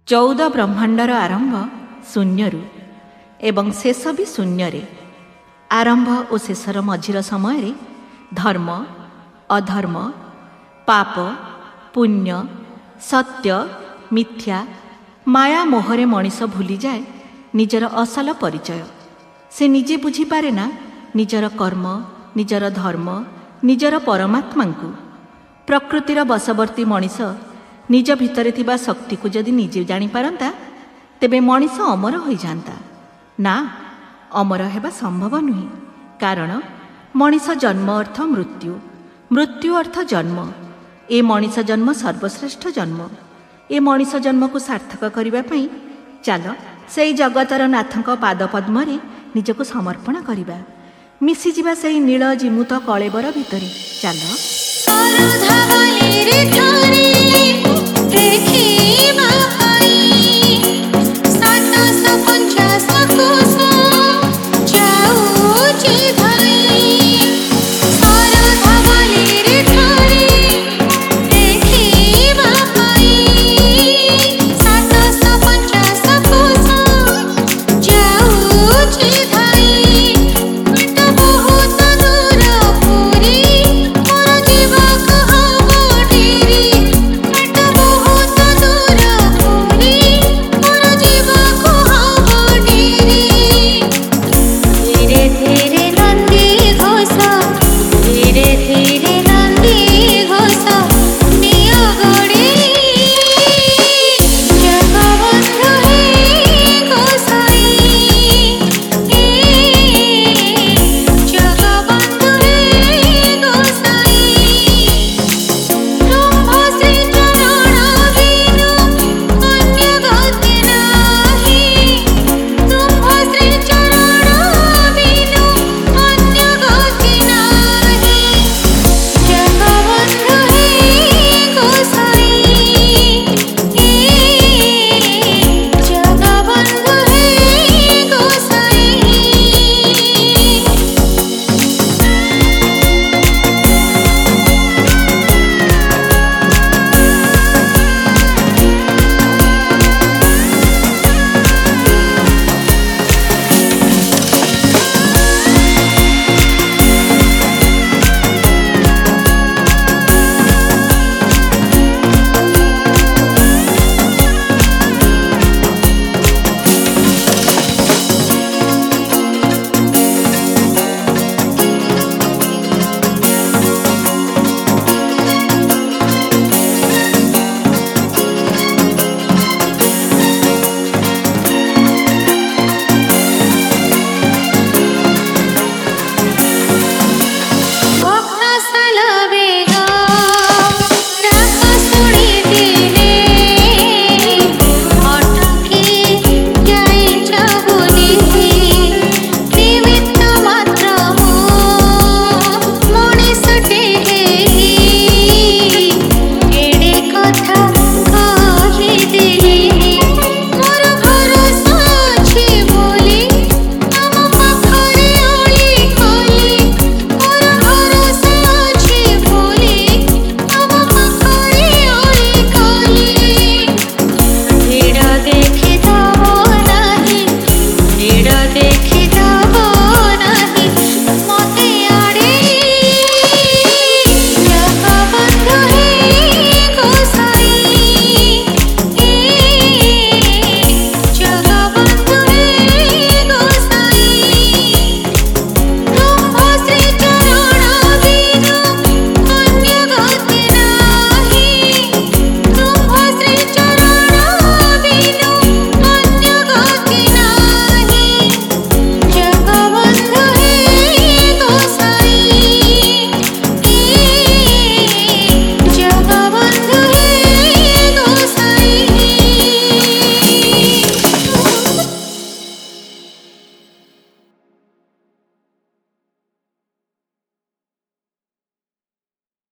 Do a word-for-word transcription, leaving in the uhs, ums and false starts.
ଚଉଦ ବ୍ରହ୍ମାଣ୍ଡର ଆରମ୍ଭ ଶୂନ୍ୟରୁ ଏବଂ ଶେଷ ବି ଶୂନ୍ୟରେ। ଆରମ୍ଭ ଓ ଶେଷର ମଝିର ସମୟରେ ଧର୍ମ, ଅଧର୍ମ, ପାପ, ପୁଣ୍ୟ, ସତ୍ୟ, ମିଥ୍ୟା, ମାୟା ମୋହରେ ମଣିଷ ଭୁଲିଯାଏ ନିଜର ଅସଲ ପରିଚୟ। ସେ ନିଜେ ବୁଝିପାରେ ନା ନିଜର କର୍ମ, ନିଜର ଧର୍ମ, ନିଜର ପରମାତ୍ମାଙ୍କୁ। ପ୍ରକୃତିର ବଶବର୍ତ୍ତୀ ମଣିଷ ନିଜ ଭିତରେ ଥିବା ଶକ୍ତିକୁ ଯଦି ନିଜେ ଜାଣିପାରନ୍ତା, ତେବେ ମଣିଷ ଅମର ହୋଇଯାଆନ୍ତା। ନା, ଅମର ହେବା ସମ୍ଭବ ନୁହେଁ, କାରଣ ମଣିଷ ଜନ୍ମ ଅର୍ଥ ମୃତ୍ୟୁ, ମୃତ୍ୟୁ ଅର୍ଥ ଜନ୍ମ। ଏ ମଣିଷ ଜନ୍ମ ସର୍ବଶ୍ରେଷ୍ଠ ଜନ୍ମ। ଏ ମଣିଷ ଜନ୍ମକୁ ସାର୍ଥକ କରିବା ପାଇଁ ଚାଲ ସେଇ ଜଗତର ନାଥଙ୍କ ପାଦପଦ୍ମରେ ନିଜକୁ ସମର୍ପଣ କରିବା, ମିଶିଯିବା ସେଇ ନୀଳ ଜିମୁତ କଳେବର ଭିତରେ। ଚାଲ।